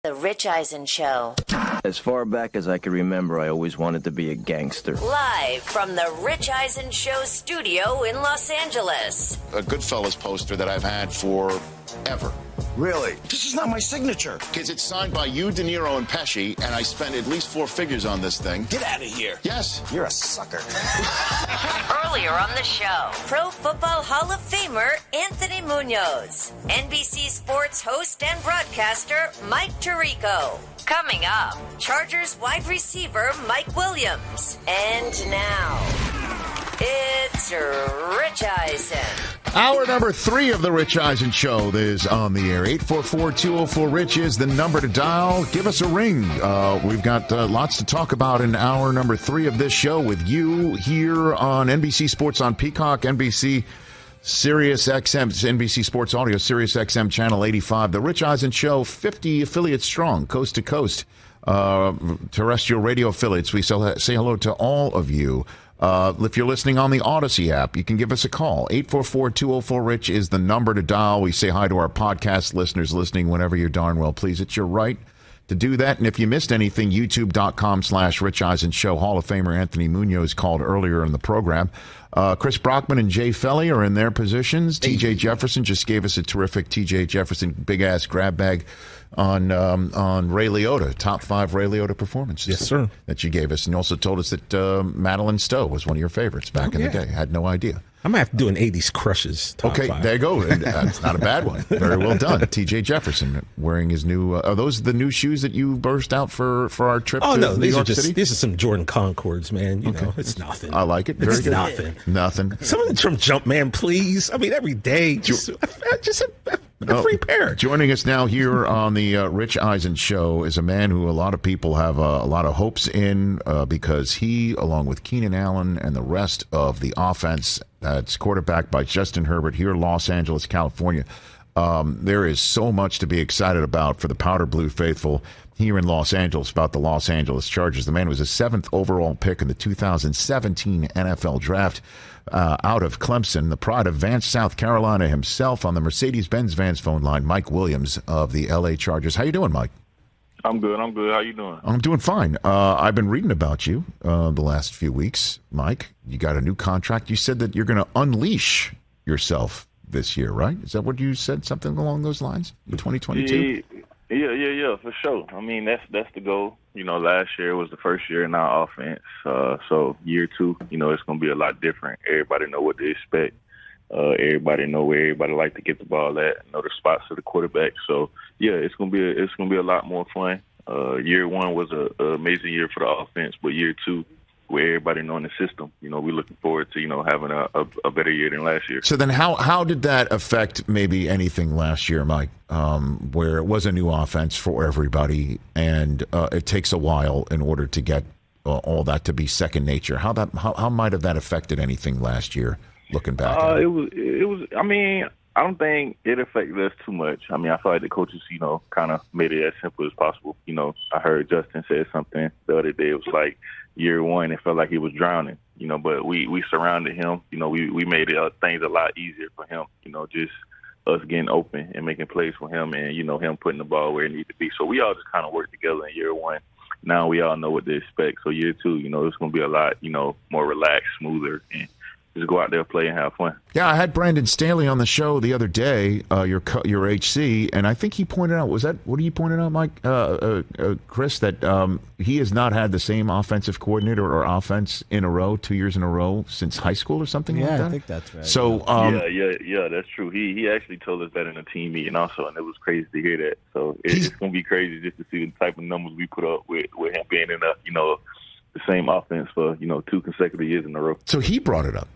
The Rich Eisen Show. As far back as I can remember, I always wanted to be a gangster. Live from the Rich Eisen Show studio in Los Angeles. A Goodfellas poster that I've had for ever. Really? This is not my signature. Because it's signed by you, De Niro, and Pesci, and I spent at least 4 figures on this thing. Get out of here. Yes. You're a sucker. Earlier on the show, Pro Football Hall of Famer Anthony Munoz, NBC Sports host and broadcaster Mike Tirico. Coming up, Chargers wide receiver Mike Williams. And now, it's Rich Eisen. Hour number 3 of the Rich Eisen Show is on the air. 844-204-RICH is the number to dial. Give us a ring. We've got lots to talk about in hour number 3 of this show with you here on NBC Sports on Peacock, NBC Sirius XM, NBC Sports Audio, Sirius XM Channel 85. The Rich Eisen Show, 50 affiliates strong, coast to coast, terrestrial radio affiliates. We say hello to all of you. If you're listening on the Odyssey app, you can give us a call. 844-204-RICH is the number to dial. We say hi to our podcast listeners listening whenever you darn well please. It's your right to do that. And if you missed anything, youtube.com/Rich Eisen Show. Hall of Famer Anthony Munoz called earlier in the program. Chris Brockman and Jay Felly are in their positions. T.J. Jefferson just gave us a terrific T.J. Jefferson big-ass grab bag on Ray Liotta, top 5 Ray Liotta performances. Yes, sir. That you gave us. And you also told us that Madeline Stowe was one of your favorites back in the day. I had no idea. I'm going to have to do an 80s crushes top 5. There you go. That's not a bad one. Very well done. T.J. Jefferson wearing his new, are those the new shoes that you burst out for our trip to New York City? These are some Jordan Concords, man. You know, it's nothing. I like it. It's nothing. Nothing. Something from Jumpman, please. I mean, every day, just a free pair. Joining us now here on the Rich Eisen Show is a man who a lot of people have a lot of hopes in because he, along with Keenan Allen and the rest of the offense that's quarterbacked by Justin Herbert here in Los Angeles, California, there is so much to be excited about for the Powder Blue faithful here in Los Angeles about the Los Angeles Chargers. The man was a 7th overall pick in the 2017 NFL Draft. Out of Clemson, the pride of Vance, South Carolina himself on the Mercedes-Benz Vance phone line, Mike Williams of the L.A. Chargers. How you doing, Mike? I'm good. How you doing? I'm doing fine. I've been reading about you the last few weeks, Mike. You got a new contract. You said that you're going to unleash yourself this year, right? Is that what you said? Something along those lines in 2022? Yeah, for sure. I mean, that's the goal. You know, last year was the first year in our offense. So year 2, you know, it's going to be a lot different. Everybody know what to expect. Everybody know where everybody like to get the ball at, know the spots of the quarterback. So yeah, it's gonna be a lot more fun. Year 1 was an amazing year for the offense, but year 2, where everybody knowing the system, you know, we're looking forward to, you know, having a better year than last year. So then how did that affect maybe anything last year, Mike, where it was a new offense for everybody and it takes a while in order to get all that to be second nature? How might have that affected anything last year, looking back? It was, I mean, I don't think it affected us too much. I mean, I feel like the coaches, you know, kind of made it as simple as possible. You know, I heard Justin say something the other day. It was like year 1, it felt like he was drowning, you know, but we surrounded him. You know, we made things a lot easier for him, you know, just us getting open and making plays for him and, you know, him putting the ball where it needed to be. So we all just kind of worked together in year 1. Now we all know what to expect. So year 2, you know, it's going to be a lot, you know, more relaxed, smoother, and just go out there, play, and have fun. Yeah, I had Brandon Staley on the show the other day, your HC, and I think he pointed out, what you pointed out, Mike, Chris, that he has not had the same offensive coordinator or offense in a row, 2 years in a row since high school or something like that? Yeah, I think that's right. So, yeah, that's true. He actually told us that in a team meeting also, and it was crazy to hear that. So it's going to be crazy just to see the type of numbers we put up with him being in the same offense for, 2 consecutive years in a row. So he brought it up.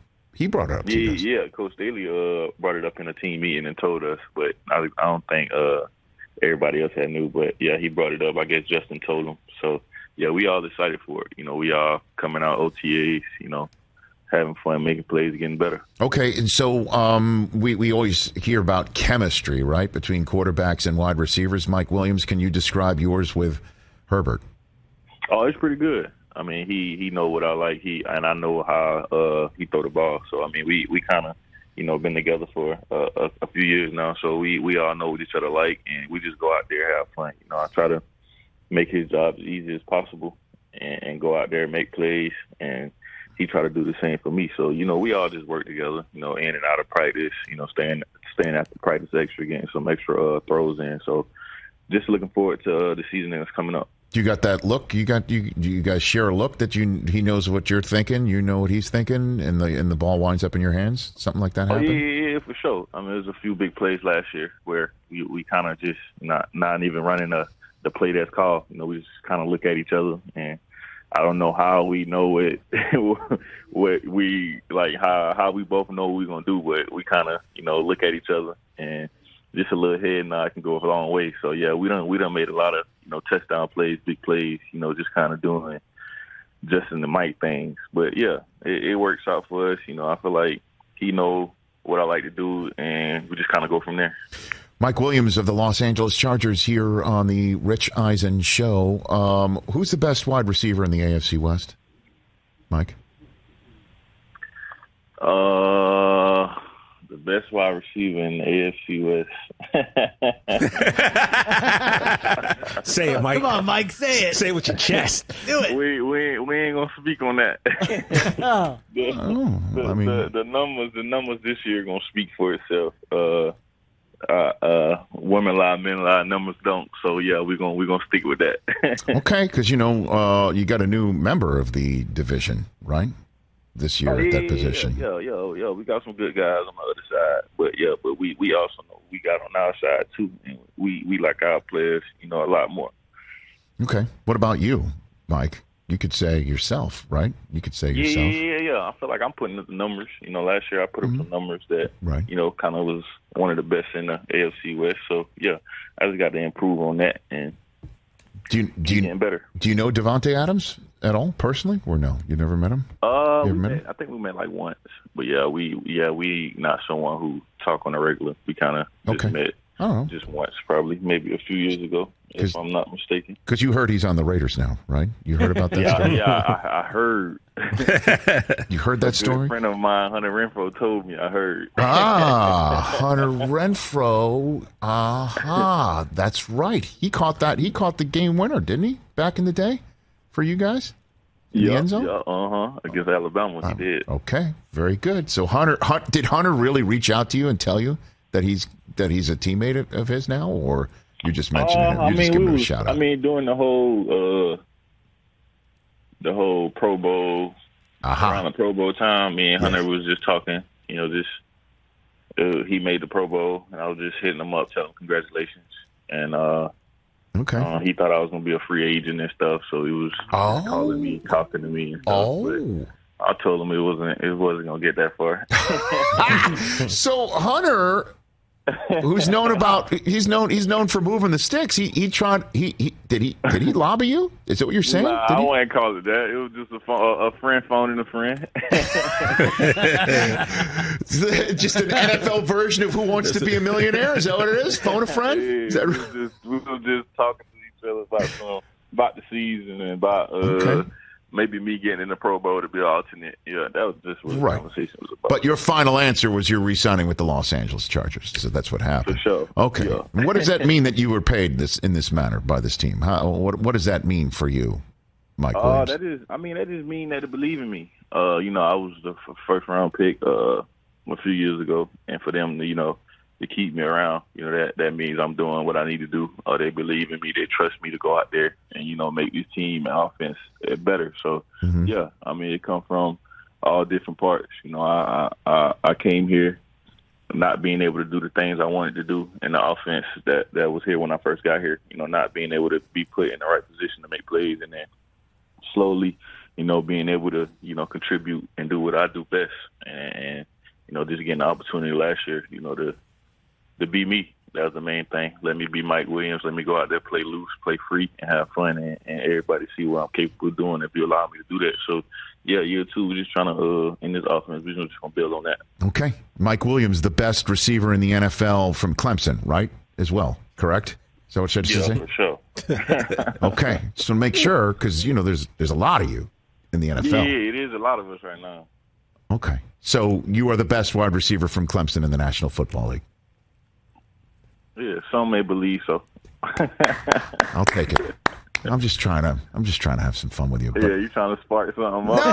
Yeah, Coach Staley brought it up in a team meeting and told us, but I don't think everybody else had knew. But yeah, he brought it up. I guess Justin told him. So yeah, we all excited for it. You know, we all coming out OTAs. You know, having fun, making plays, getting better. Okay, and so we always hear about chemistry, right, between quarterbacks and wide receivers. Mike Williams, can you describe yours with Herbert? Oh, it's pretty good. I mean, he know what I like. And I know how he throw the ball. So I mean, we kind of been together for a few years now, so we all know what each other like, and we just go out there, have fun. I try to make his job as easy as possible and go out there and make plays, and he try to do the same for me. So, we all just work together, in and out of practice, staying after practice extra, getting some extra throws in. So just looking forward to the season that's coming up. You got that look? You guys share a look that he knows what you're thinking, you know what he's thinking, and the ball winds up in your hands? Something like that happen? Yeah, for sure. I mean, there's a few big plays last year where we kind of just not even running the play that's called. We just kind of look at each other, and I don't know how we know it, what we like, how we both know what we're gonna do, but we kind of look at each other, and just a little head nod can go a long way. So yeah, we done made a lot of touchdown plays, big plays, just kind of doing Justin and Mike things. But yeah, it works out for us. I feel like he know what I like to do, and we just kind of go from there. Mike Williams of the Los Angeles Chargers here on the Rich Eisen Show. Who's the best wide receiver in the AFC West, Mike? The best wide receiver in the AFC West. Say it, Mike. Come on, Mike. Say it. Say it with your chest. Do it. We ain't gonna speak on that. The numbers this year are gonna speak for itself. Women lie, men lie, numbers don't. So yeah, we're gonna stick with that. Okay, because you got a new member of the division, right? This year at that position. Yeah. We got some good guys on the other side, but we also know we got on our side too, and we like our players, a lot more. Okay. What about you, Mike? You could say yourself, right? You could say yourself. Yeah. I feel like I'm putting up the numbers. Last year I put up some numbers that, right, kind of was one of the best in the AFC West. So yeah, I just got to improve on that and getting better. Do you know Davante Adams at all personally, or no? You never met him? I think we met like once, but we not someone who talk on a regular. We kind of just met just once, probably maybe a few years ago, if I'm not mistaken. Because you heard he's on the Raiders now, right? You heard about that story? Yeah, I heard. You heard that story? A friend of mine, Hunter Renfrow, told me. I heard. Hunter Renfrow. That's right. He caught that. He caught the game winner, didn't he? Back in the day, for you guys. In the end zone? Yeah, against Alabama, he did. Okay, very good. So did Hunter really reach out to you and tell you that he's a teammate of his now, or you just mentioned him? You just give him a shout out. I mean, during the whole Pro Bowl, around the Pro Bowl time, me and Hunter was just talking. He made the Pro Bowl, and I was just hitting him up, telling him congratulations, and he thought I was going to be a free agent and stuff, so he was calling me, talking to me and stuff. But I told him it wasn't going to get that far. So Hunter, who's known for moving the sticks. Did he lobby you? Is that what you're saying? Nah, I wouldn't call it that. It was just a friend phoning a friend. Just an NFL version of Who Wants to Be a Millionaire? Is that what it is? Phone a friend? We were just talking to each other about the season and about maybe me getting in the Pro Bowl to be alternate. Yeah, that was just what the conversation was about. But your final answer was you're re-signing with the Los Angeles Chargers. So that's what happened. For sure. Okay. Yeah. What does that mean that you were paid in this manner by this team? What does that mean for you, Mike Williams? That just mean that they believe in me. I was the first round pick a few years ago, and for them to keep me around, that means I'm doing what I need to do. They believe in me. They trust me to go out there and make this team and offense better. So it come from all different parts. I came here not being able to do the things I wanted to do in the offense that was here when I first got here. Not being able to be put in the right position to make plays, and then slowly, being able to contribute and do what I do best, and just getting the opportunity last year, to be me. That was the main thing. Let me be Mike Williams. Let me go out there, play loose, play free, and have fun, and everybody see what I'm capable of doing if you allow me to do that. So, year two, we're just trying to, in this offense, we're just going to build on that. Okay. Mike Williams, the best receiver in the NFL from Clemson, right, as well, correct? Is that what you said? Yeah, for sure. Okay. So make sure, because, there's a lot of you in the NFL. Yeah, it is a lot of us right now. Okay. So you are the best wide receiver from Clemson in the National Football League. Yeah, some may believe so. I'll take it. I'm just trying to have some fun with you. Yeah, you trying to spark something up?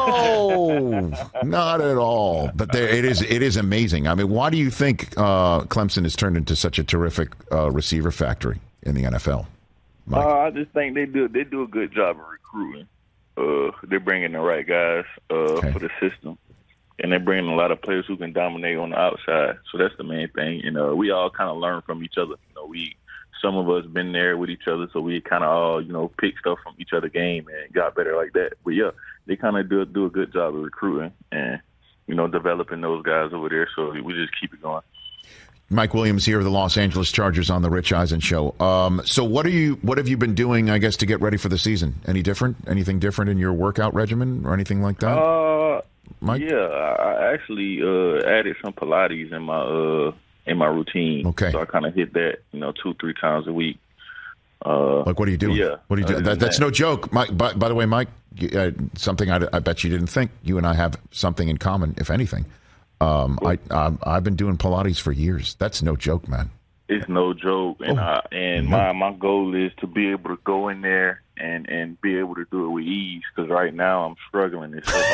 No, not at all. But it is amazing. I mean, why do you think Clemson has turned into such a terrific receiver factory in the NFL? I just think they do a good job of recruiting. They're bringing the right guys for the system, and they're bringing a lot of players who can dominate on the outside. So that's the main thing. And we all kind of learn from each other. Some of us been there with each other, so we kind of all, pick stuff from each other's game and got better like that. But, yeah, they kind of do a good job of recruiting and, developing those guys over there. So we just keep it going. Mike Williams here of the Los Angeles Chargers on the Rich Eisen Show. So what have you been doing, I guess, to get ready for the season? Anything different in your workout regimen or anything like that? Mike? Yeah, I actually added some Pilates in my routine. Okay. So I kind of hit that, 2-3 times a week. What are you doing? Yeah. What are you doing? That's no joke. Mike, by the way, Mike, something I bet you didn't think. You and I have something in common, if anything. I've been doing Pilates for years. That's no joke, man. It's no joke. And my goal is to be able to go in there and be able to do it with ease, because right now I'm struggling. It's so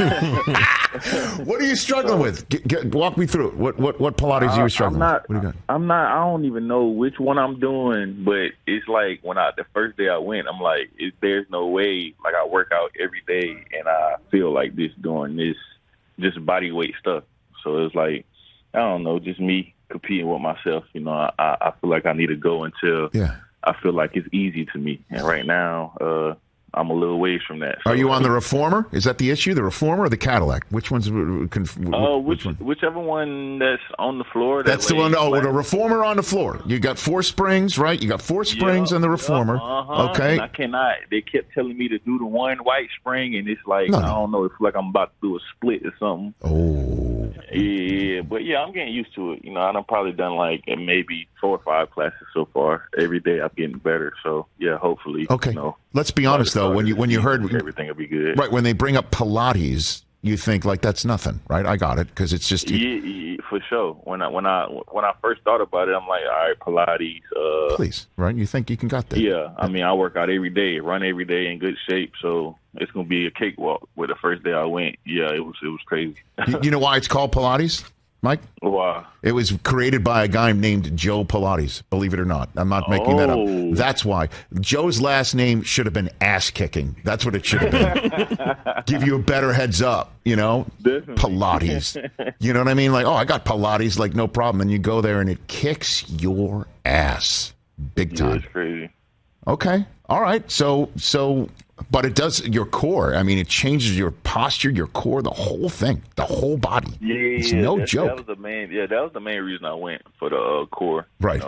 hard. What are you struggling with? Walk me through it. What Pilates are you struggling with? What do you got? I don't even know which one I'm doing, but it's like the first day I went, I'm like, there's no way. Like, I work out every day and I feel like doing this just body weight stuff. So it's like, I don't know, just me competing with myself. I feel like I need to go until I feel like it's easy to me. And right now, I'm a little ways from that. So, are you on the Reformer? Is that the issue? The Reformer or the Cadillac? Which one's? Whichever one that's on the floor. That's the one. Oh, the Reformer on the floor. You got 4 springs, right? You got 4 springs in the Reformer. Okay. And I cannot. They kept telling me to do the one white spring, and it's like, I don't know. It's like I'm about to do a split or something. Oh. Yeah, but yeah, I'm getting used to it. I've probably done like maybe 4 or 5 classes so far. Every day I'm getting better. So yeah, hopefully. Okay. Let's be honest though. When you heard everything will be good. Right. When they bring up Pilates, you think like that's nothing, right? I got it because it's just yeah, for sure. When I first thought about it, I'm like, all right, Pilates. Please, right? You think you can got that? Yeah. I mean, I work out every day, run every day in good shape, so it's gonna be a cakewalk. With the first day I went, yeah, it was crazy. You know why it's called Pilates, Mike? Wow. It was created by a guy named Joe Pilates, believe it or not. I'm not making that up. That's why. Joe's last name should have been Ass Kicking. That's what it should have been. Give you a better heads up, Definitely. Pilates. You know what I mean? Like, I got Pilates, like, no problem. And you go there and it kicks your ass. Big time. Yeah, it's crazy. Okay. All right. So, but it does your core. I mean, it changes your posture, your core, the whole thing, the whole body. Yeah, it's no joke. That was the main reason I went for the core. Right.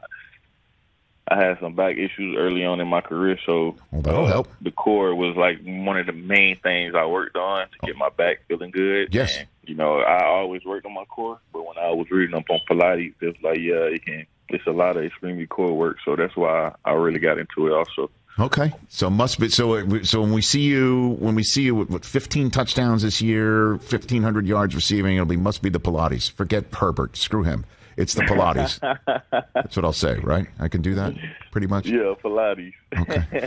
I had some back issues early on in my career, so that'll help. The core was like one of the main things I worked on to get my back feeling good. Yes. And, I always worked on my core, but when I was reading up on Pilates, it was like, it's a lot of extremely core work, so that's why I really got into it also. Okay, so must be so when we see you with 15 touchdowns this year, 1,500 yards receiving, must be the Pilates. Forget Herbert, screw him. It's the Pilates. That's what I'll say, right? I can do that pretty much. Yeah, Pilates. Okay.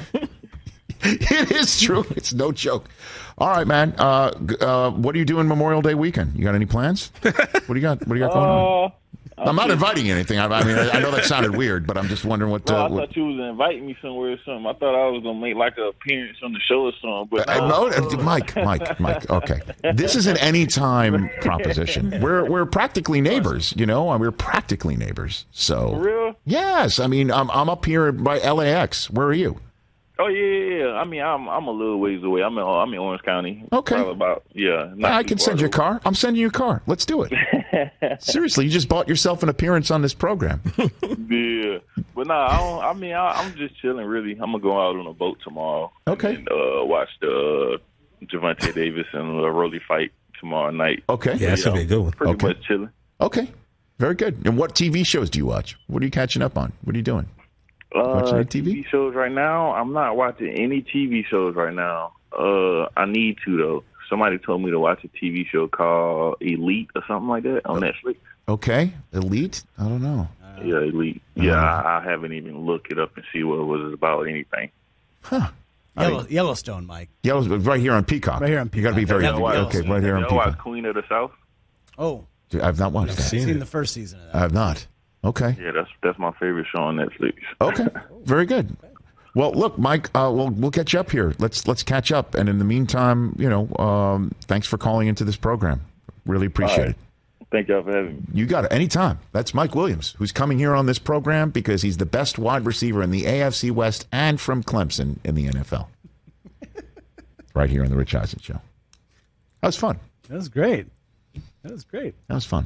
It is true. It's no joke. All right, man. What are you doing Memorial Day weekend? You got any plans? What do you got going on? I'm not inviting you anything. I mean, I know that sounded weird, but I'm just wondering what. I thought you was inviting me somewhere or something. I thought I was gonna make like an appearance on the show or something. But no, Mike. Okay, this is an anytime proposition. We're practically neighbors. We're practically neighbors. So for real? Yes. I mean, I'm up here by LAX. Where are you? Oh yeah. I mean, I'm a little ways away. I'm in Orange County. Okay. Probably about I can send you a car. I'm sending you a car. Let's do it. Seriously, you just bought yourself an appearance on this program. Yeah, but I'm just chilling. Really, I'm gonna go out on a boat tomorrow. Okay. And watch the Javante Davis and Rolly fight tomorrow night. Okay. Yeah, that's gonna be a good one. Pretty much chilling. Okay. Very good. And what TV shows do you watch? What are you catching up on? What are you doing? Watching any TV shows right now? I'm not watching any TV shows right now. I need to though. somebody told me to watch a TV show called Elite or something like that on Netflix. Okay, Elite? I don't know. Yeah, Elite. Yeah, I haven't even looked it up and see what it was about anything. Huh. Yellowstone, Mike. Yellowstone, right here on Peacock. Right here on You got to be Peacock. very Okay, right here on Y'all watch Peacock. Queen of the South? Oh, Dude, I've not watched that. I've seen the first season of that. I have not. Okay. Yeah, that's my favorite show on Netflix. Okay. Very good. Well, look, Mike, we'll catch up here. Let's catch up. And in the meantime, thanks for calling into this program. Really appreciate it. Thank y'all for having me. You got it. Anytime. That's Mike Williams, who's coming here on this program because he's the best wide receiver in the AFC West and from Clemson in the NFL. Right here on the Rich Eisen Show. That was fun. That was great. That was fun.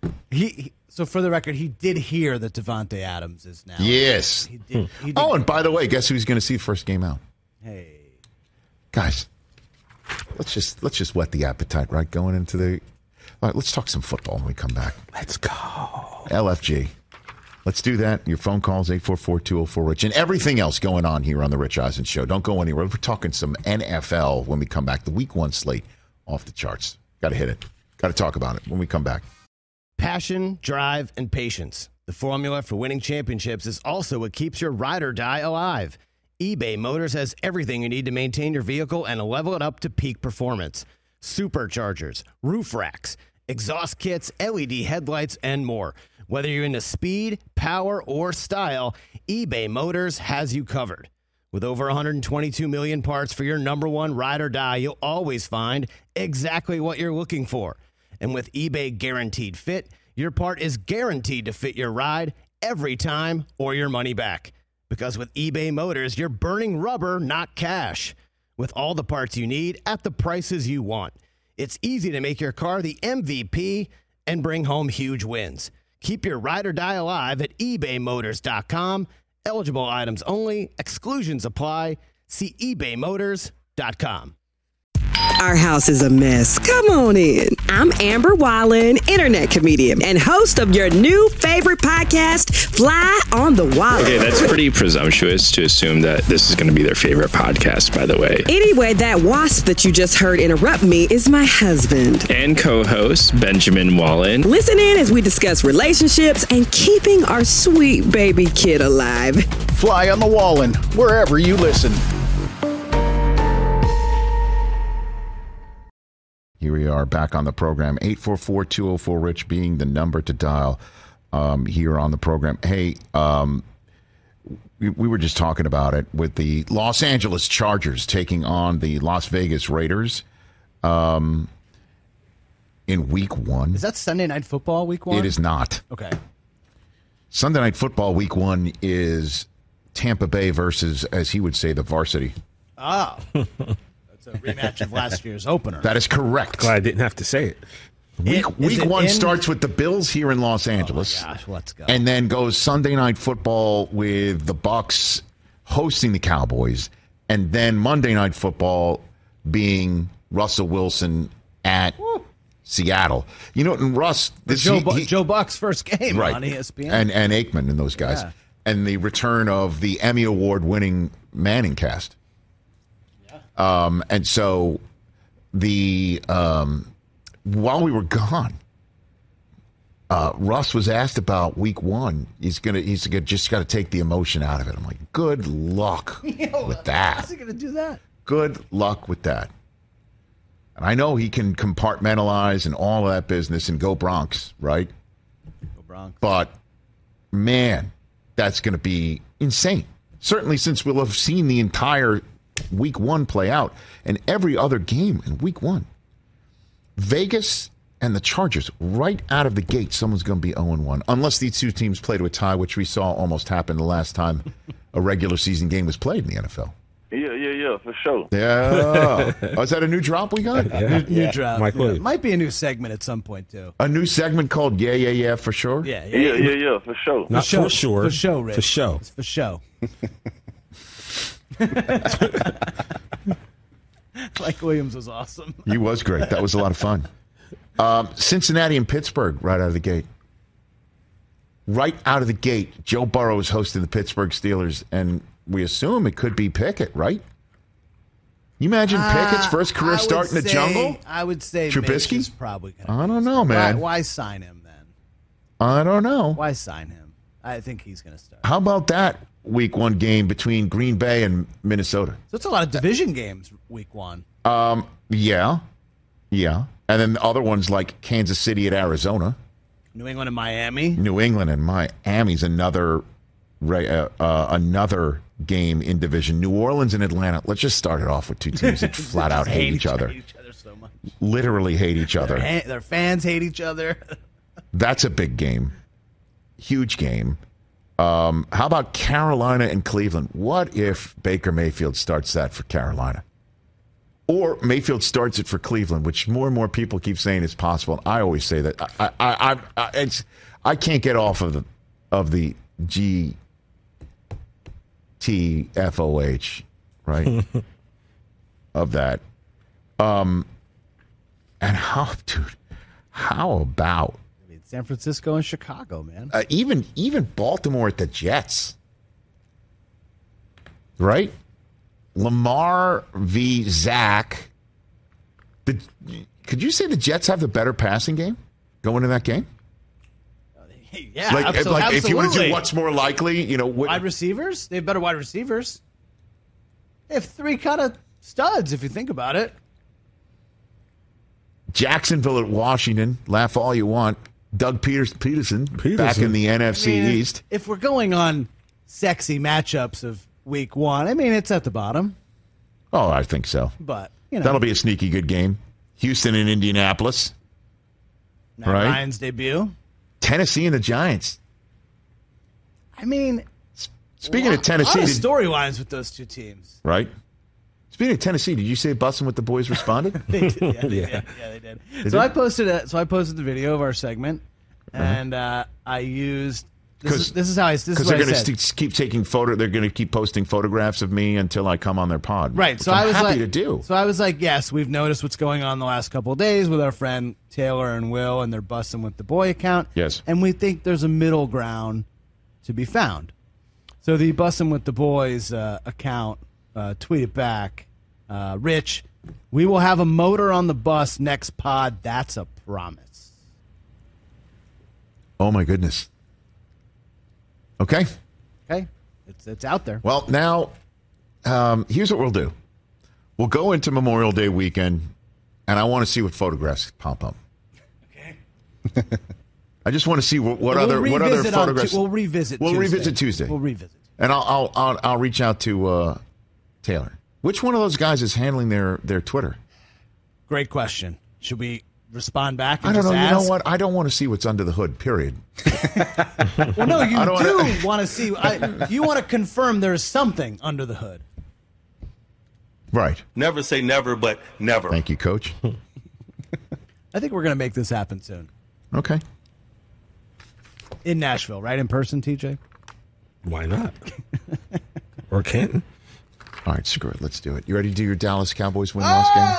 So for the record, he did hear that Devontae Adams is now. Yes. He did. Oh, and by the way, guess who's going to see first game out? Hey, guys, let's just whet the appetite, right? Going into the. All right, let's talk some football when we come back. Let's go. LFG. Let's do that. Your phone calls 844-204-RICH and everything else going on here on the Rich Eisen Show. Don't go anywhere. We're talking some NFL when we come back. The Week 1 slate off the charts. Got to hit it. Got to talk about it when we come back. Passion, drive, and patience. The formula for winning championships is also what keeps your ride or die alive. eBay Motors has everything you need to maintain your vehicle and level it up to peak performance. Superchargers, roof racks, exhaust kits, LED headlights, and more. Whether you're into speed, power, or style, eBay Motors has you covered. With over 122 million parts for your number one ride or die, you'll always find exactly what you're looking for. And with eBay Guaranteed Fit, your part is guaranteed to fit your ride every time or your money back. Because with eBay Motors, you're burning rubber, not cash. With all the parts you need at the prices you want. It's easy to make your car the MVP and bring home huge wins. Keep your ride or die alive at ebaymotors.com. Eligible items only. Exclusions apply. See ebaymotors.com. Our house is a mess. Come on in. I'm Amber Wallen, internet comedian and host of your new favorite podcast, Fly on the Wall. Okay, that's pretty presumptuous to assume that this is going to be their favorite podcast, by the way. Anyway, that wasp that you just heard interrupt me is my husband. And co-host, Benjamin Wallen. Listen in as we discuss relationships and keeping our sweet baby kid alive. Fly on the Wallen, wherever you listen. Here we are back on the program. 844-204-RICH being the number to dial here on the program. Hey, we were just talking about it with the Los Angeles Chargers taking on the Las Vegas Raiders in Week 1. Is that Sunday Night Football Week 1? It is not. Okay. Sunday Night Football Week 1 is Tampa Bay versus, as he would say, the varsity. Oh. A rematch of last year's opener. That is correct. Glad I didn't have to say it. Week 1 starts with the Bills here in Los Angeles. Oh my gosh, let's go. And then goes Sunday Night Football with the Bucs hosting the Cowboys. And then Monday Night Football being Russell Wilson at Seattle. You know, and Russ... Joe Buck's first game right, on ESPN. And Aikman and those guys. Yeah. And the return of the Emmy Award-winning Manning cast. And so while we were gone, Russ was asked about Week 1. He's just got to take the emotion out of it. I'm like, good luck with that. How's he going to do that? Good luck with that. And I know he can compartmentalize and all of that business and go Bronx, right? Go Bronx. But man, that's going to be insane. Certainly, since we'll have seen the entire Week 1 play out and every other game in Week 1. Vegas and the Chargers, right out of the gate, someone's going to be 0-1. Unless these two teams play to a tie, which we saw almost happen the last time a regular season game was played in the NFL. Yeah, for sure. Yeah. Oh, is that a new drop we got? Yeah. New drop. Mike Williams. Might be a new segment at some point, too. A new segment called Yeah, for sure? Yeah, for sure. Not for sure. For show, Rich. For show. It's for show. Mike Williams was awesome. He was great. That was a lot of fun. Cincinnati and Pittsburgh right out of the gate. Right out of the gate, Joe Burrow is hosting the Pittsburgh Steelers, and we assume it could be Pickett, right? You imagine Pickett's first career start in the jungle? I would say Trubisky Mitch is probably going to. I don't know, man. Why sign him then? I don't know. Why sign him? I think he's going to start. How about that week 1 game between Green Bay and Minnesota? So it's a lot of division games week 1. Yeah. And then the other ones like Kansas City at Arizona. New England and Miami. New England and Miami's another game in division. New Orleans and Atlanta. Let's just start it off with 2 teams that flat out hate each other. Hate each other so much. Literally hate each other. Their fans hate each other. That's a big game. Huge game. How about Carolina and Cleveland? What if Baker Mayfield starts that for Carolina? Or Mayfield starts it for Cleveland, which more and more people keep saying is possible. I always say that. I can't get off of the GTFOH, right? Of that. And how about San Francisco and Chicago, man? Even Baltimore at the Jets, right? Lamar v. Zach. Could you say the Jets have the better passing game going into that game? Yeah, like if you want to do what's more likely, wide receivers. They have better wide receivers. They have 3 kind of studs if you think about it. Jacksonville at Washington. Laugh all you want. Doug Peterson back in the NFC East. If we're going on sexy matchups of week 1, it's at the bottom. Oh, I think so. But that'll be a sneaky good game. Houston and Indianapolis. Matt Ryan's debut. Tennessee and the Giants. Speaking of Tennessee, a lot of storylines with those 2 teams. Right. Speaking of Tennessee, did you say Bussin' with the Boys responded? They did. Yeah, they did. So I posted the video of our segment, and I used. This is how I. Because they're going to keep taking They're going to keep posting photographs of me until I come on their pod. Right. So I'm happy to do. So I was like, yes, we've noticed what's going on the last couple of days with our friend Taylor and Will and their Bussin' with the Boy account. Yes. And we think there's a middle ground to be found. So the Bussin' with the Boys account tweeted back. Rich, we will have a motor on the bus next pod. That's a promise. Oh, my goodness. Okay. It's out there. Well, now, here's what we'll do. We'll go into Memorial Day weekend, and I want to see what photographs pop up. Okay. I just want to see what other photographs. We'll revisit Tuesday. We'll revisit. And I'll reach out to Taylor. Which one of those guys is handling their Twitter? Great question. Should we respond back? I don't know. You know what? I don't want to see what's under the hood. Period. Well, no, you do want to see. You want to confirm there is something under the hood. Right. Never say never, but never. Thank you, Coach. I think we're going to make this happen soon. Okay. In Nashville, right? In person, TJ? Why not? Or Canton. All right, screw it. Let's do it. You ready to do your Dallas Cowboys win-loss game?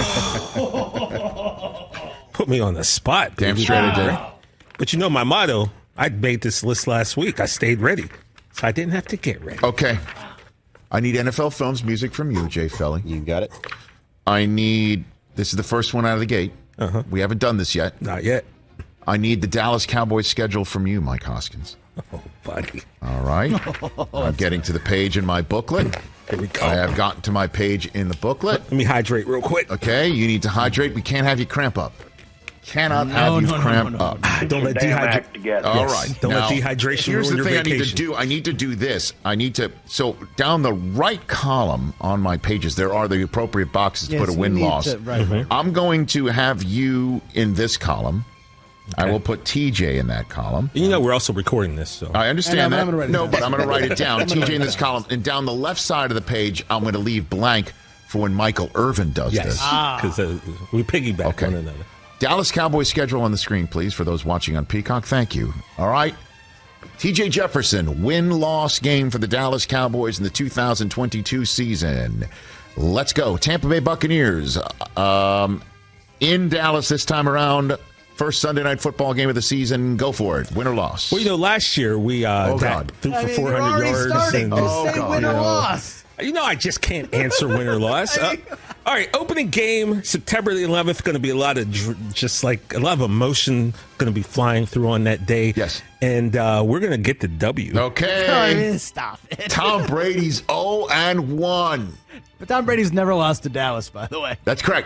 Put me on the spot. Damn straight I did. But my motto, I made this list last week. I stayed ready. So I didn't have to get ready. Okay. I need NFL Films music from you, Jay Felly. You got it. This is the first one out of the gate. Uh-huh. We haven't done this yet. Not yet. I need the Dallas Cowboys schedule from you, Mike Hoskins. Oh, buddy. All right. I'm getting to the page in my booklet. Here we go. I have gotten to my page in the booklet. Let me hydrate real quick. Okay, you need to hydrate. We can't have you cramp up. Cannot have you cramp up. Don't let dehydration. All right. Don't let dehydration Here's ruin the your thing vacation. I need to do this. So down the right column on my pages, there are the appropriate boxes to put a win-loss. I'm going to have you in this column. Okay. I will put TJ in that column. We're also recording this, so I understand that. But I'm going to write it down. TJ in this column, and down the left side of the page, I'm going to leave blank for when Michael Irvin does this. Because we piggyback one another. Dallas Cowboys schedule on the screen, please, for those watching on Peacock. Thank you. All right. TJ Jefferson, win-loss game for the Dallas Cowboys in the 2022 season. Let's go. Tampa Bay Buccaneers in Dallas this time around. First Sunday night football game of the season. Go for it. Win or loss. Well, last year we threw for 400 yards. Win or loss. I just can't answer win or loss. All right, opening game, September the 11th, going to be a lot of emotion going to be flying through on that day. Yes. And we're going to get the W. Okay. Stop it. Tom Brady's 0-1. But Tom Brady's never lost to Dallas, by the way. That's correct.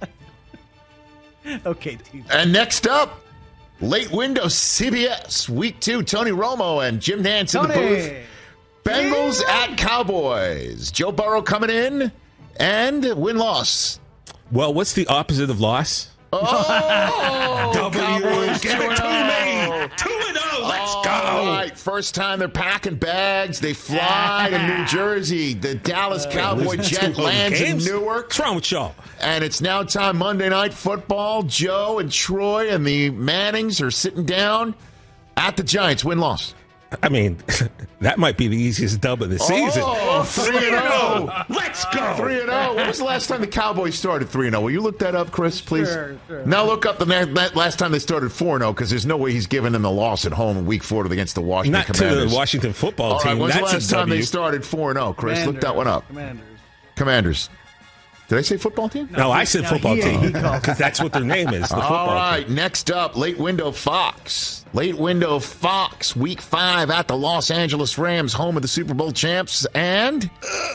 Okay, TJ. And next up, late window CBS, week 2, Tony Romo and Jim Nantz in the booth. Bengals at Cowboys. Joe Burrow coming in and win-loss. Well, what's the opposite of loss? Oh, Cowboys give it to me. 2-0, let's go. All right, first time they're packing bags. They fly to New Jersey. The Dallas Cowboy jet lands in Newark. What's wrong with y'all? And it's now time Monday Night Football. Joe and Troy and the Mannings are sitting down at the Giants. Win-loss. I mean, that might be the easiest dub of the season. Oh, 3-0. Let's go. 3-0. When was the last time the Cowboys started 3-0? Will you look that up, Chris, please? Sure. Now look up the last time they started 4-0, because there's no way he's giving them the loss at home in Week 4 against the Washington Not Commanders. to the Washington football team. All right, when's That's the last a time W. they started 4-0, Chris? Commanders. Look that one up. Commanders. Did I say football team? No, I said football team called. because that's what their name is. The football All right, team. next up, late window Fox. Late window Fox, Week 5 at the Los Angeles Rams, home of the Super Bowl champs, and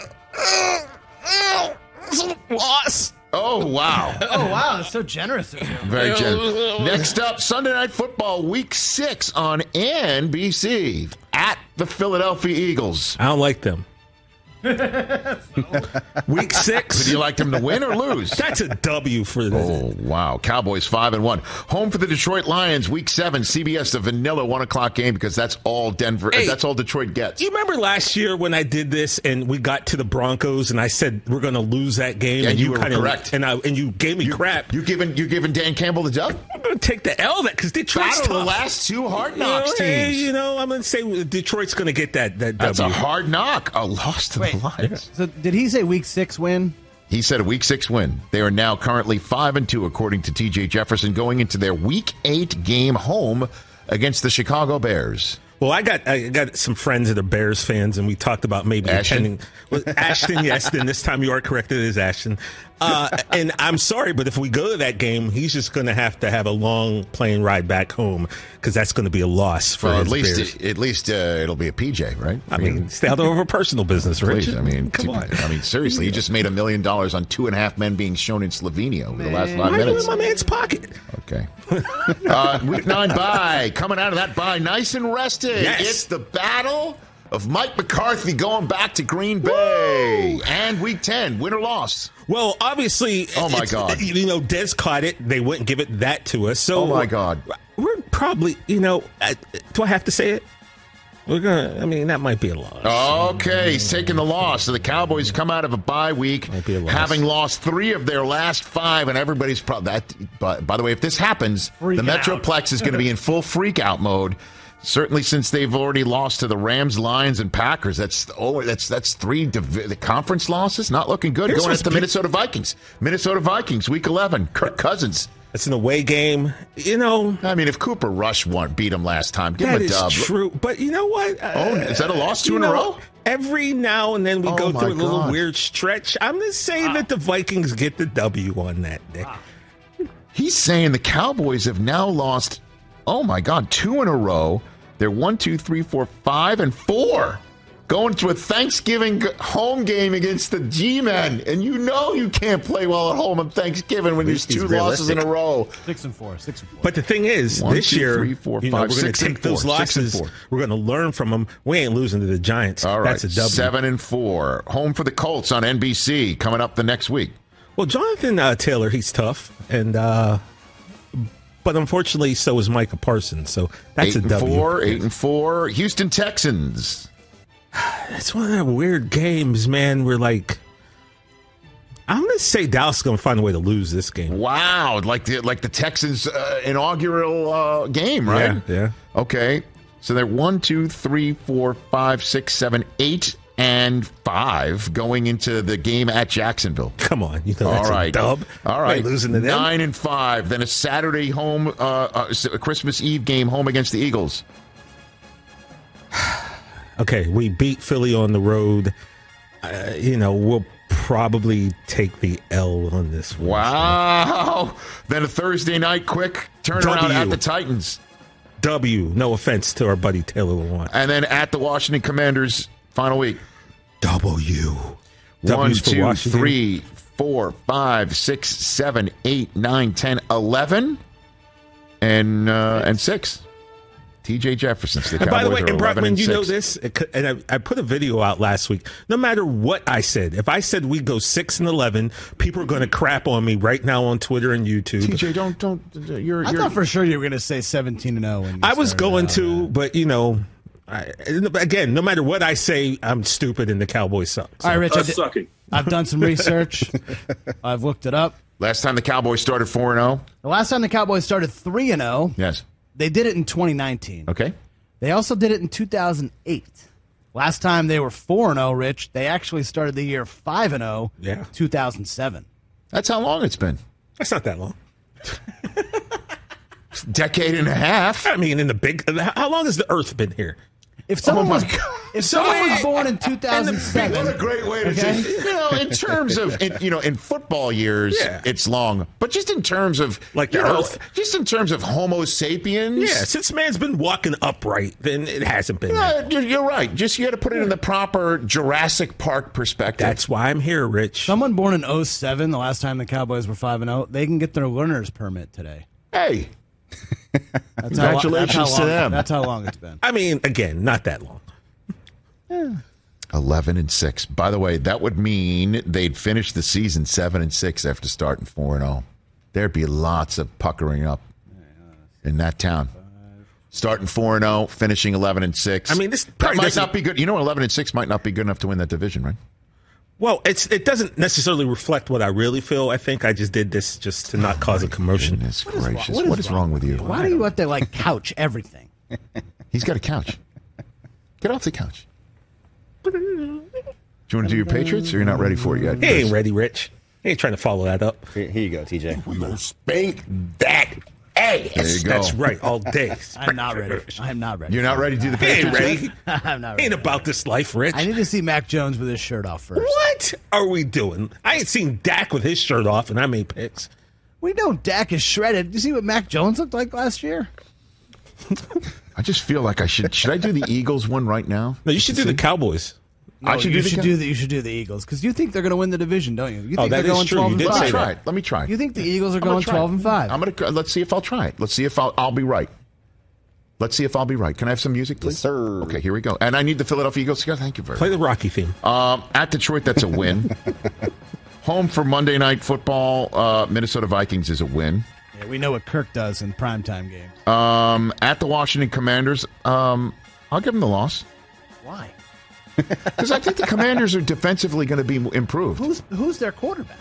Loss. oh wow, That's so generous of you. very generous. Next up, Sunday Night Football, Week 6 on NBC at the Philadelphia Eagles. I don't like them. Week 6. Do you like them to win or lose? That's a W for them. Oh, wow. Cowboys 5-1. Home for the Detroit Lions, Week 7, CBS, the vanilla 1 o'clock game, because that's all Denver. Hey, that's all Detroit gets. You remember last year when I did this and we got to the Broncos and I said we're going to lose that game, and you were kinda, correct. And you gave me crap. You giving Dan Campbell the dub? I'm going to take the L that because Detroit's Battle tough. the last 2 hard knocks Hey, teams. I'm going to say Detroit's going to get that That's W. a hard knock. A loss to the Lions. So did he say Week 6 win? He said a Week 6 win. They are now currently 5-2, according to TJ Jefferson, going into their Week 8 game home against the Chicago Bears. Well, I got some friends that are Bears fans, and we talked about maybe attending. Ashton, yes, then this time you are correct. It is Ashton. And I'm sorry, but if we go to that game, he's just going to have a long plane ride back home because that's going to be a loss for his Bears. At least it'll be a PJ, right? I mean, stay out over personal business, Rich. Please, I mean, come on. I mean, seriously, he just made $1 million on 2.5 men being shown in Slovenia over the last 5 Why are you minutes. in my man's pocket? Okay. Week 9 bye. Coming out of that bye, nice and rested. Yes. It's the battle of Mike McCarthy going back to Green Bay. Woo! And Week 10, win or loss. Well, obviously, oh my God, Dez caught it. They wouldn't give it that to us. So, oh my God, we're probably, do I have to say it? That might be a loss. Okay, he's taking the loss. So the Cowboys come out of a bye week, having lost 3 of their last 5, and everybody's probably by the way, if this happens, the Metroplex is going to be in full freak out mode. Certainly, since they've already lost to the Rams, Lions, and Packers, that's 3 the conference losses. Not looking good. Going at the Minnesota Vikings. Minnesota Vikings, Week 11. Kirk Cousins. It's an away game. I mean, if Cooper Rush beat him last time, give him a dub. That is true. But you know what? Is that a loss 2 in a row? Every now and then we go through a little weird stretch. I'm going to say that the Vikings get the W on that day. He's saying the Cowboys have now lost, 2 in a row. They're 1, 2, 3, 4, 5, and 4. Going to a Thanksgiving home game against the G-Men. And you can't play well at home on Thanksgiving when there's 2 losses in a row. 6-4. But the thing is, 1, this 2, year, 3, 4, 5, we're going to take those losses. We're going to learn from them. We ain't losing to the Giants. All right, that's a W. 7-4. Home for the Colts on NBC coming up the next week. Well, Jonathan Taylor, he's tough. And but unfortunately, so is Micah Parsons. So that's a W. 8-4. Houston Texans. That's one of the weird games, man. We're like, I'm going to say Dallas is going to find a way to lose this game. Wow, like the Texans' inaugural game, right? Yeah. Okay, so they're 1, 2, 3, 4, 5, 6, 7, 8, and 5 going into the game at Jacksonville. Come on, that's a dub. All right, losing to them. 9 and 5. Then a Saturday home, a Christmas Eve game home against the Eagles. Okay, we beat Philly on the road. we'll probably take the L on this one. Wow. Then a Thursday night quick turnaround at the Titans. W. No offense to our buddy Taylor Lewan. And then at the Washington Commanders, final week. W. 1, 2, 3, 4, 5, 6, 7, 8, 9, 10, 11, and 6. T.J. Jefferson's the Cowboys. And by the way, and Brockman, you know this, and I put a video out last week. No matter what I said, if I said we go 6-11, people are going to crap on me right now on Twitter and YouTube. TJ, don't. I thought for sure you were going to say 17-0. I was going to, but again, no matter what I say, I'm stupid and the Cowboys suck. So. All right, Rich, I've done some research. I've looked it up. Last time the Cowboys started 4-0. The last time the Cowboys started 3-0. Yes. They did it in 2019. Okay. They also did it in 2008. Last time they were 4-0, Rich, they actually started the year 5-0, 2007. That's how long it's been. That's not that long. Decade and a half. I mean, how long has the Earth been here? If someone was born in 2007, what a great way to say. In terms of in football years, it's long, but just in terms of just in terms of Homo sapiens, since man's been walking upright, then it hasn't been. You're right. Just you got to put it in the proper Jurassic Park perspective. That's why I'm here, Rich. Someone born in 2007, the last time the Cowboys were 5-0, they can get their learner's permit today. Hey. Congratulations to them. That's how long it's been. I mean, again, not that long. 11-6. By the way, that would mean they'd finish the season 7-6 after starting 4-0. There'd be lots of puckering up in that town. Starting 4-0, finishing 11-6. I mean, this that might not be good. 11-6 might not be good enough to win that division, right? Well, it doesn't necessarily reflect what I really feel. I think I just did this just to not cause a commotion. Goodness gracious. What is wrong with you? Why do you have to couch everything? He's got a couch. Get off the couch. Do you want to do your Patriots, or you're not ready for it yet? He ain't ready, Rich. He ain't trying to follow that up. Here you go, TJ. We gonna spank that ass. There you go. That's right, all day. I'm not ready. I'm not ready. You're not ready to do the Patriots? He ain't ready. I'm not ready. Ain't about this life, Rich. I need to see Mac Jones with his shirt off first. What are we doing? I ain't seen Dak with his shirt off, and I made picks. We know Dak is shredded. Did you see what Mac Jones looked like last year? I just feel like I should. Should I do the Eagles one right now? No, you should do the Cowboys. No, you should do the Eagles because you think they're going to win the division, don't you? You think they're going 12-5. Let me try. You think the Eagles are going 12-5? Let's see if I'll try it. Let's see if I'll be right. Let's see if I'll be right. Can I have some music, please? Yes, sir. Okay, here we go. And I need the Philadelphia Eagles. Thank you very much. Play the Rocky theme. At Detroit, that's a win. Home for Monday Night Football, Minnesota Vikings is a win. Yeah, we know what Kirk does in primetime games. At the Washington Commanders, I'll give them the loss. Why? Because I think the Commanders are defensively going to be improved. Who's their quarterback?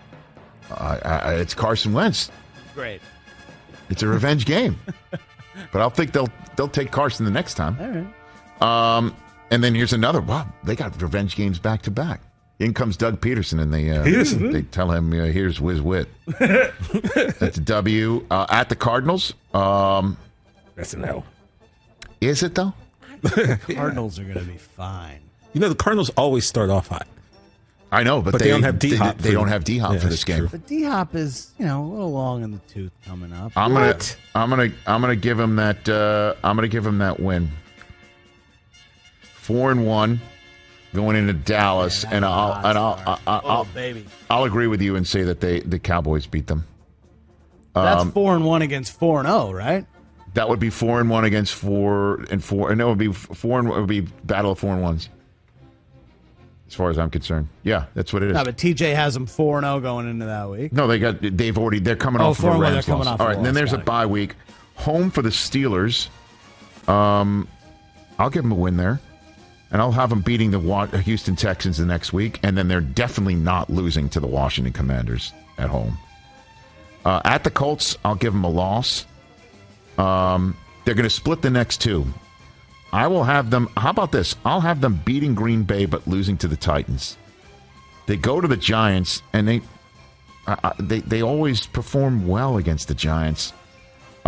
It's Carson Wentz. Great. It's a revenge game. But I think they'll take Carson the next time. All right. And then here's another. Wow, they got revenge games back to back. In comes Doug Peterson, and they tell him, "Here's Wiz Wit." That's a W. At the Cardinals. That's an L. Is it though? The Cardinals are going to be fine. The Cardinals always start off hot. I know, but they don't have D-Hop. They don't have D-Hop for this game. True. But D-Hop is, a little long in the tooth coming up. I'm gonna give him that. I'm gonna give him that win. 4-1 going into Dallas, and I'll agree with you and say that the Cowboys beat them. That's 4-1 against 4-0, right? That would be 4-1 against 4-4, and it would be 4 and it would be battle of 4-1s. As far as I'm concerned, yeah, that's what it is. No, but TJ has them 4-0 going into that week. No, they're coming off of a Rams loss. All right, and then there's a bye week. Home for the Steelers. I'll give them a win there, and I'll have them beating the Houston Texans the next week, and then they're definitely not losing to the Washington Commanders at home. At the Colts, I'll give them a loss. They're going to split the next two. I will have them. How about this? I'll have them beating Green Bay but losing to the Titans. They go to the Giants, and they always perform well against the Giants.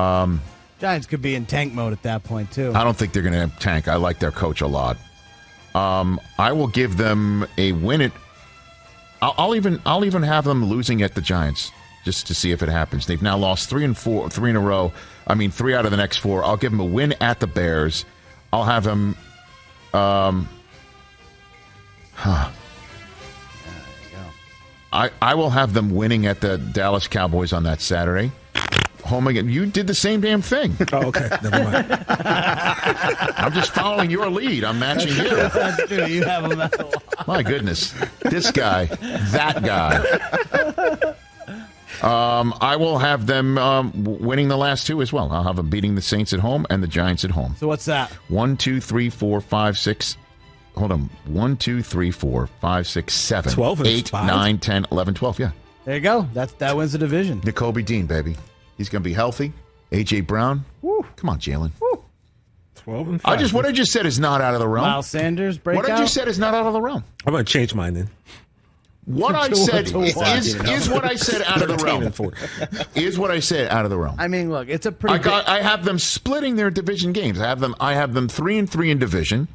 Giants could be in tank mode at that point too. I don't think they're going to tank. I like their coach a lot. I will give them a win. I'll even have them losing at the Giants just to see if it happens. They've now lost 3 in a row. I mean, 3 out of the next 4. I'll give them a win at the Bears. I'll have them. I will have them winning at the Dallas Cowboys on that Saturday. Home again. You did the same damn thing. Oh, okay. Never mind. I'm just following your lead. I'm matching you. That's true. You have them at a lot. My goodness. This guy, that guy. I will have them winning the last 2 as well. I'll have them beating the Saints at home and the Giants at home. So what's that? 1, 2, 3, 4, 5, 6. Hold on. 1, 2, 3, 4, 5, 6, 7. 12 and 8, 5? 9, 10, 11, 12. Yeah. There you go. That wins the division. Nakobe Dean, baby. He's going to be healthy. A.J. Brown. Woo. Come on, Jalen. 12 and 5. What I just said is not out of the realm. Miles Sanders breakout. What I just said is not out of the realm. I'm going to change mine then. What I said is what I said out of the realm. Is what I said out of the realm. I mean, look, it's a pretty. I have them splitting their division games. I have them 3-3 in division.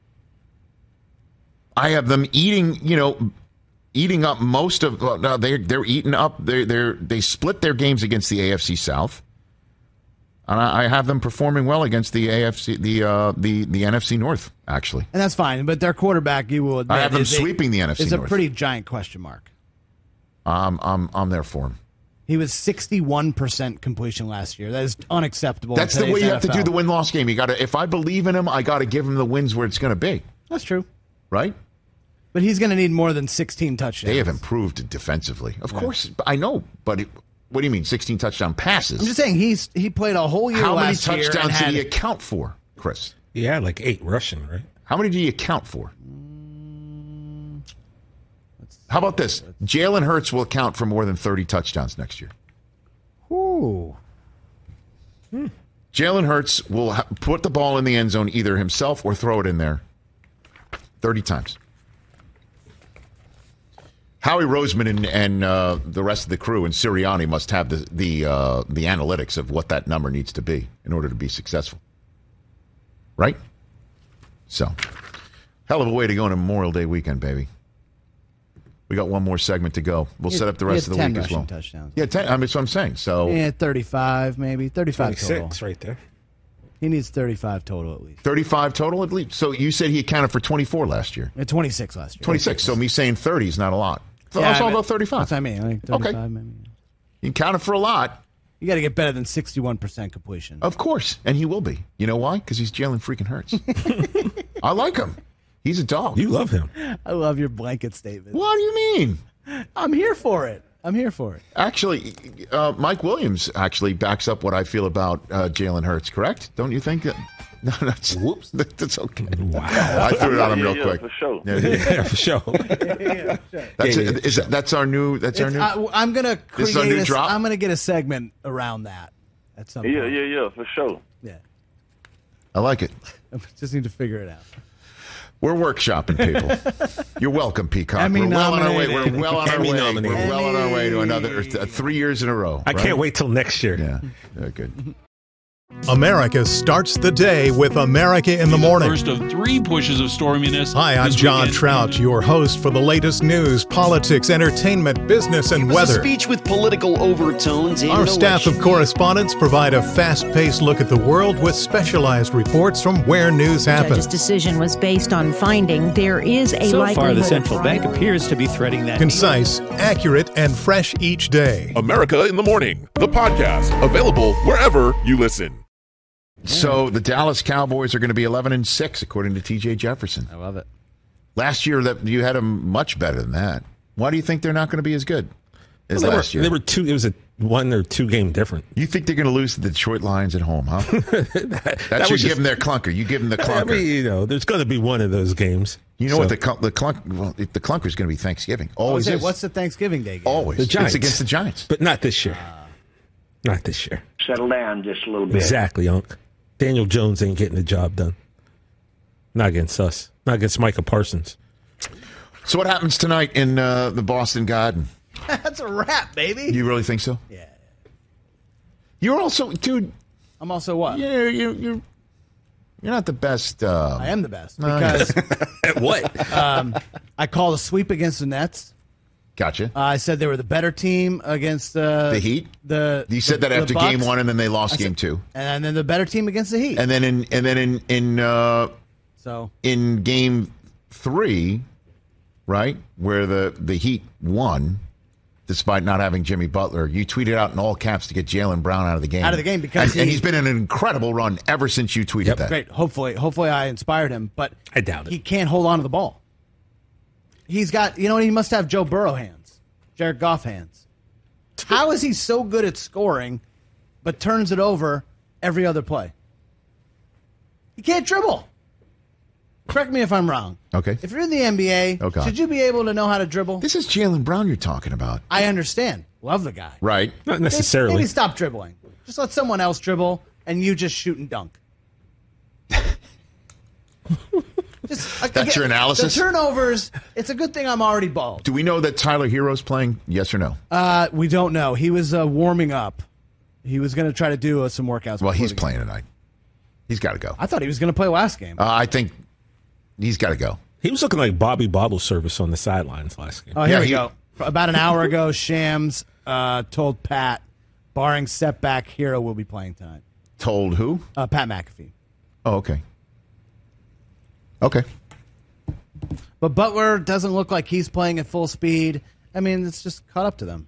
I have them eating up most of. Well, no, they're eating up. They split their games against the AFC South, and I have them performing well against the AFC, the NFC North, actually. And that's fine, but their quarterback, you will admit, I have them sweeping the NFC North. Is a pretty giant question mark. I'm there for him. He was 61% completion last year. That is unacceptable. That's the way you have to do the win-loss game. You got to. If I believe in him, I got to give him the wins where it's going to be. That's true, right? But he's going to need more than 16 touchdowns. They have improved defensively. Of course, I know. But what do you mean, 16 touchdown passes? I'm just saying he played a whole year last year. How many touchdowns did he account for, Chris? He had like 8 rushing, right? How many did he account for? How about this? Jalen Hurts will account for more than 30 touchdowns next year. Ooh. Jalen Hurts will put the ball in the end zone either himself or throw it in there 30 times. Howie Roseman and the rest of the crew and Sirianni must have the analytics of what that number needs to be in order to be successful. Right? So, hell of a way to go on a Memorial Day weekend, baby. We got one more segment to go. We'll set up the rest of the week as well. Touchdowns. Yeah, 10. I mean, that's what I'm saying. So, 35 maybe. 35 total. Right there. He needs 35 total at least. 35 total at least. So you said he accounted for 24 last year. 26 last year. 26. So me saying 30 is not a lot. So yeah, I'll go 35. That's what I mean. I think 35 okay. maybe. You counted for a lot. You got to get better than 61% completion. Of course. And he will be. You know why? Because he's Jalen freaking Hurts. I like him. He's a dog. You love him. I love your blanket statement. What do you mean? I'm here for it. Actually, Mike Williams actually backs up what I feel about Jalen Hurts, correct? Don't you think? No, whoops. That's okay. Wow. I threw it on him real quick. For sure. Yeah, for sure. That's our new. I'm gonna create drop? I'm gonna get a segment around that at some point. Yeah, for sure. Yeah. I like it. I just need to figure it out. We're workshopping, people. You're welcome, Peacock. Emmy We're well on our way. nominated. We're well on our Emmy way. nominated. We're well on our way to another 3 years in a row. I can't wait till next year. Yeah, very good. America starts the day with America in the Morning. First of 3 pushes of storminess. Hi, I'm John Trout, your host for the latest news, politics, entertainment, business, and weather. A speech with political overtones. Our staff of correspondents provide a fast-paced look at the world with specialized reports from where news happens. The judge's decision was based on finding there is a so likelihood. So far, the central bank appears to be threading that. Concise, accurate, and fresh each day. America in the Morning, the podcast, available wherever you listen. So the Dallas Cowboys are going to be 11-6, according to T.J. Jefferson. I love it. Last year, that you had them much better than that. Why do you think they're not going to be as good as last year? They were 2. It was a 1 or 2 game different. You think they're going to lose to the Detroit Lions at home, huh? that should give them their clunker. You give them the clunker. I mean, there's going to be one of those games. You know what the clunker? Well, the clunker is going to be Thanksgiving. Always is. What's the Thanksgiving Day game? Always. The Giants. It's against the Giants, but not this year. Not this year. Settle down just a little bit. Exactly, Unc. Daniel Jones ain't getting the job done. Not against us. Not against Micah Parsons. So what happens tonight in the Boston Garden? That's a wrap, baby. You really think so? Yeah. You're also, dude. I'm also what? Yeah, you're You're not the best. I am the best because at what? I called a sweep against the Nets. Gotcha. I said they were the better team against the Heat. You said that after Bucks. game 1, and then they lost game 2, and then the better team against the Heat. and then in game 3, right, where the Heat won. Despite not having Jimmy Butler, you tweeted out in all caps to get Jaylen Brown out of the game. Out of the game because and he's been an incredible run ever since you tweeted that. Great. Hopefully I inspired him, but I doubt it. He can't hold on to the ball. He's got, he must have Joe Burrow hands, Jared Goff hands. How is he so good at scoring, but turns it over every other play? He can't dribble. Correct me if I'm wrong. Okay. If you're in the NBA, should you be able to know how to dribble? This is Jaylen Brown you're talking about. I understand. Love the guy. Right. Not necessarily. Maybe stop dribbling. Just let someone else dribble, and you just shoot and dunk. That's your analysis? The turnovers, it's a good thing I'm already bald. Do we know that Tyler Hero's playing? Yes or no? We don't know. He was warming up. He was going to try to do some workouts. Well, he's playing tonight. He's got to go. I thought he was going to play last game. I think he's got to go. He was looking like Bobby Bottle Service on the sidelines last game. Oh, here we go. About an hour ago, Shams told Pat, barring setback, Hero will be playing tonight. Told who? Pat McAfee. Oh, okay. Okay. But Butler doesn't look like he's playing at full speed. I mean, it's just caught up to them.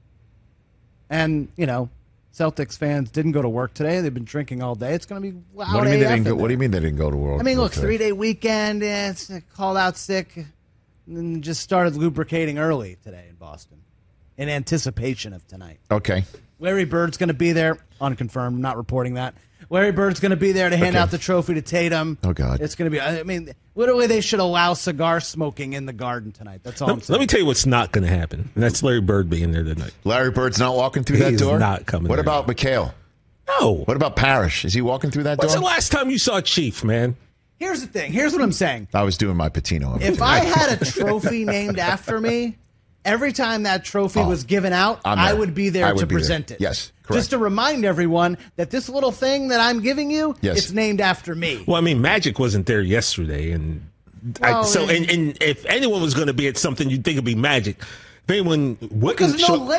And, Celtics fans didn't go to work today. They've been drinking all day. It's going to be loud. What do you mean they didn't go? What do you mean they didn't go to work? I mean, look, 3-day weekend. It's called out sick, and then just started lubricating early today in Boston, in anticipation of tonight. Okay. Larry Bird's going to be there, unconfirmed. Not reporting that. Larry Bird's going to be there to hand out the trophy to Tatum. Oh God! It's going to be. I mean, literally, they should allow cigar smoking in the Garden tonight. That's all I'm saying. Let me tell you what's not going to happen. And that's Larry Bird being there tonight. Larry Bird's not walking through that door. He's not coming. What there. about McHale? No. What about Parrish? Is he walking through that door? When's the last time you saw Chief, man? Here's the thing. Here's what I'm saying. I was doing my Patino. If I had a trophy named after me, every time that trophy was given out, I would be there to present it. Yes, correct. Just to remind everyone that this little thing that I'm giving you, it's named after me. Well, I mean, Magic wasn't there yesterday, and and if anyone was going to be at something, you'd think it'd be Magic. If anyone because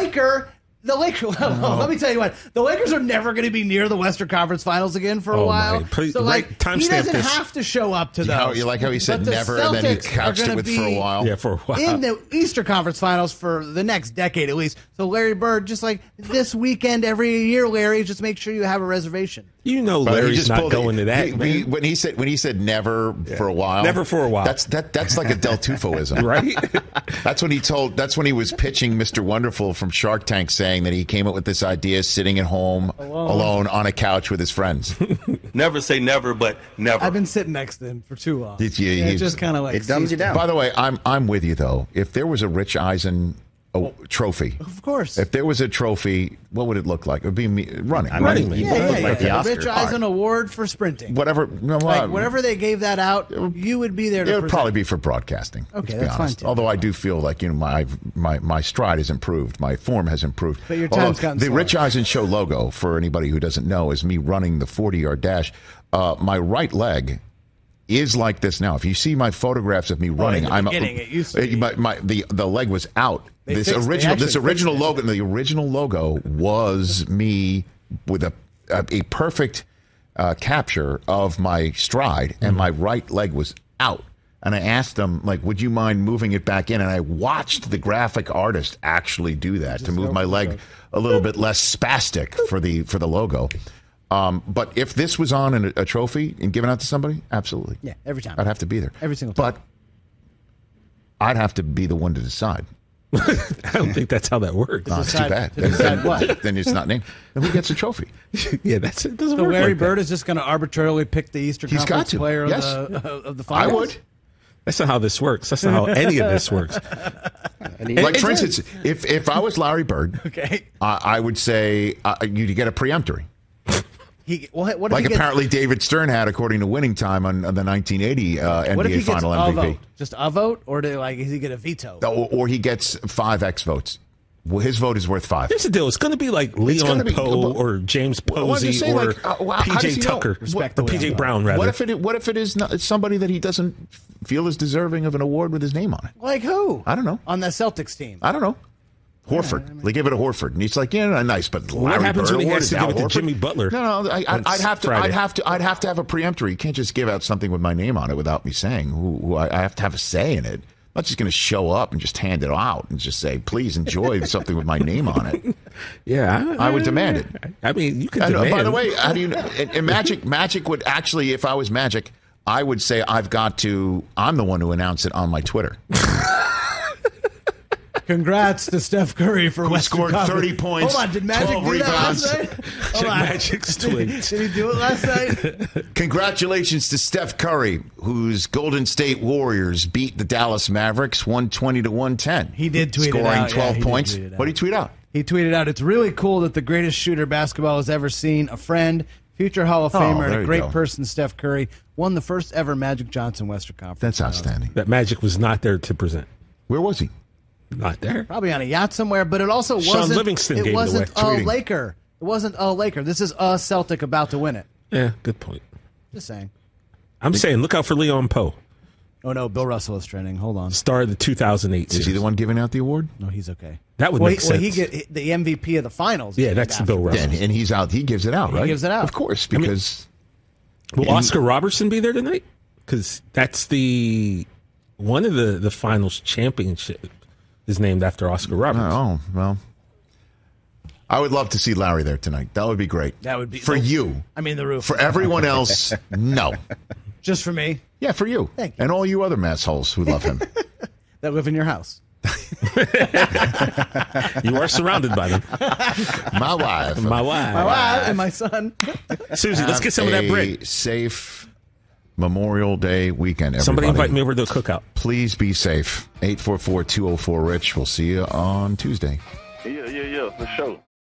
the Lakers. Let me tell you what. The Lakers are never going to be near the Western Conference Finals again for a while. Please, so, he doesn't have to show up to those. You like how he said never, and then he couched it with for a while. Yeah, for a while. In the Eastern Conference Finals for the next decade at least. So Larry Bird, just like this weekend every year, Larry, just make sure you have a reservation. Larry's not going to that. When he said never for a while, never for a while. That's like a Del Tufoism, right? That's when he was pitching Mr. Wonderful from Shark Tank, saying that he came up with this idea sitting at home alone on a couch with his friends. Never say never, but never. I've been sitting next to him for too long. It's just kind of like it dumbs you down. By the way, I'm with you though. If there was a Rich Eisen trophy, of course. If there was a trophy, what would it look like? It would be me running. Running. Like the Rich Eisen Award for sprinting. Whatever. Whatever they gave that out, you would be there to It would probably be for broadcasting. Okay, that's fine. Although I do feel like my stride has improved, my form has improved. But your time's gotten the slower. Rich Eisen Show logo, for anybody who doesn't know, is me running the 40-yard dash. My right leg is like this now. If you see my photographs of me running, it used to be. The leg was out. This original logo. The original logo was me with a perfect capture of my stride, and my right leg was out. And I asked them, would you mind moving it back in? And I watched the graphic artist actually do that to move my leg a little bit less spastic for the logo. But if this was on a trophy and given out to somebody, absolutely. Yeah, every time. I'd have to be there. Every single time. But I'd have to be the one to decide. I don't think that's how that works. No, it's too bad. Then it's not named. Then who gets a trophy? Yeah, that's it. Doesn't So work Larry like Bird that. is just going to arbitrarily pick the Eastern He's Conference got to. player Yes. of the finals? I would. That's not how this works. That's not how any of this works. For instance, if I was Larry Bird, okay, I would say you get a preemptory. What if Apparently David Stern had, according to Winning Time on the 1980 NBA Final MVP. Vote? Just a vote, or does he get a veto? Or he gets 5 X votes. Well, his vote is worth 5. Here's the deal. It's going to be like Leon Poe or James Posey or P.J. Tucker or P.J. Brown, rather. What if it is not, somebody that he doesn't feel is deserving of an award with his name on it? Like who? I don't know. On the Celtics team? I don't know. Horford. They give it to Horford, and he's like, yeah, nice, but what happens when he has to give it to Horford? Jimmy Butler? No, I'd have to have a preemptory. You can't just give out something with my name on it without me saying who I have to have a say in it. I'm not just going to show up and just hand it out and just say, please enjoy something with my name on it. Yeah, I would demand it. I mean, you can demand. By the way, how do you? And Magic would actually, if I was Magic, I would say I'm the one who announced it on my Twitter. Congrats to Steph Curry for who scored 30 points. Hold on, did Magic 12 do rebounds. that last night? Hold on. Magic's twin. Did he do it last night? Congratulations to Steph Curry, whose Golden State Warriors beat the Dallas Mavericks 120-110. He did tweet it out. Scoring 12 points. What did he tweet out? He tweeted out, "It's really cool that the greatest shooter basketball has ever seen, a friend, future Hall of Famer, and a great person, Steph Curry, won the first ever Magic Johnson Western Conference." That's outstanding. That Magic was not there to present. Where was he? Not there. Probably on a yacht somewhere, but it also Sean wasn't. Livingston it gave wasn't it away. a Laker. It wasn't a Laker. This is a Celtic about to win it. Yeah, good point. Just saying. I'm saying, look out for Leon Poe. Oh no, Bill Russell is trending. Hold on. Star of the 2008 series. Is he the one giving out the award? No, he's okay. That would make sense. Well, he get the MVP of the finals. Yeah, that's Bill Russell. And he's out. He gives it out, right? He gives it out. Of course, because will Oscar Robertson be there tonight? Because that's one of the finals championship is named after Oscar Robertson. Oh, well. I would love to see Larry there tonight. That would be great. That would be for you. I mean, the roof. For everyone else, no. Just for me? Yeah, for you. Thank you. And all you other massholes who love him. That live in your house. You are surrounded by them. My wife. My wife and my son. Susie, let's get some of that bread. Safe Memorial Day weekend, everybody. Somebody invite me over to the cookout. Please be safe. 844-204-RICH. We'll see you on Tuesday. Yeah, for sure.